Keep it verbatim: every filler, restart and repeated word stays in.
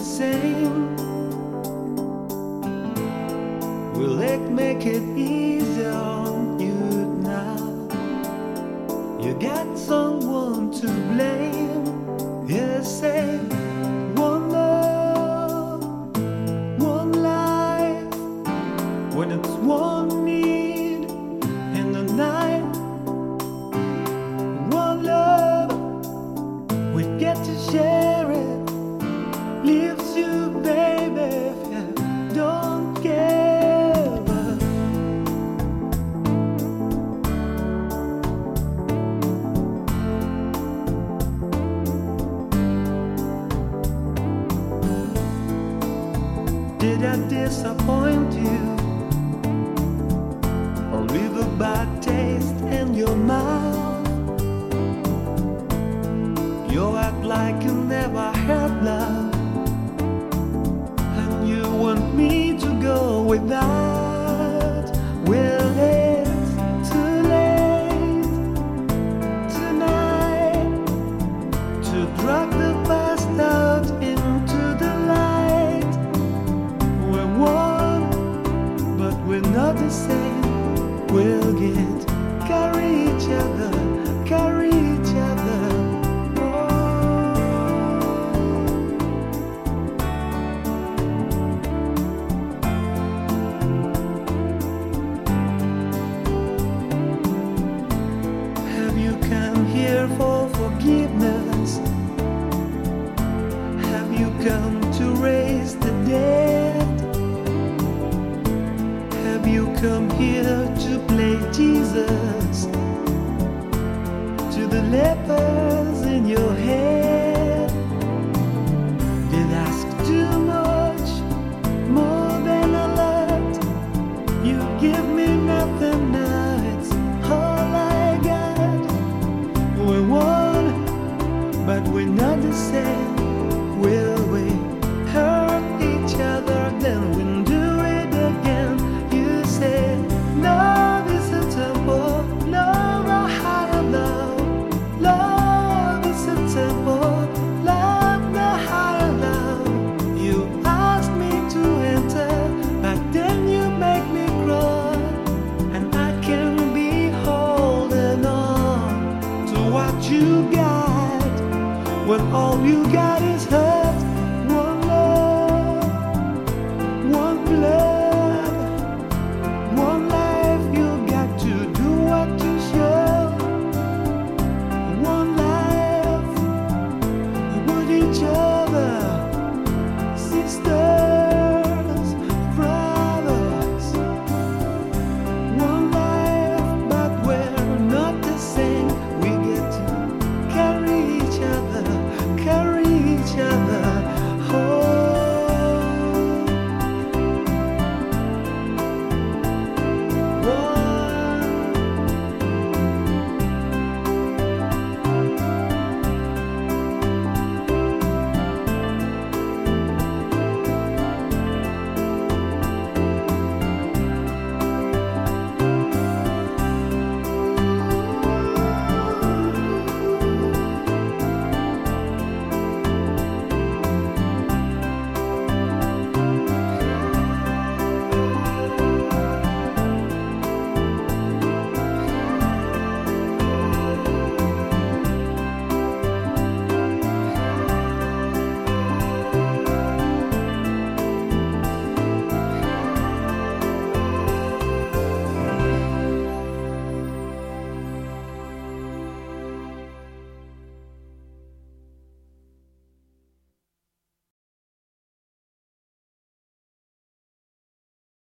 same. Will it make it easier on you now? You got someone to blame. You say one love, one life, when it's one need in the night. One love, we get to share it. Leaves you, baby, if you don't give up. Did I disappoint you, or leave a bad taste in your mouth? You act like you never had love, and you want me to go without. Well, it's too late tonight to drag the past out into the light. We're one, but we're not the same. We'll get carry each other, carry each other. Here for forgiveness? Have you come to raise the dead? Have you come here to play Jesus to the lepers in your head? Did ask too much, more than a lot? You give me nothing now, it's all I got. We're one, but we're not the same. Will we hurt each other, then we'll do it again? You say, love is a temple, love a higher love. Love is a temple, love the higher love. You asked me to enter, but then you make me cry, and I can be holding on to what you got when all you got is her.